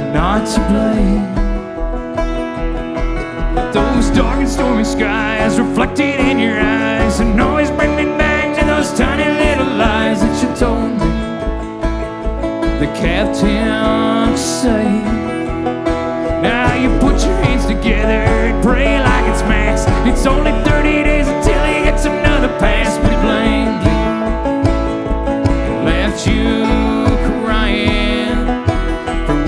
not to blame. Those dark and stormy skies reflected in your eyes and always bring me back to those tiny little lies that you told me. The captain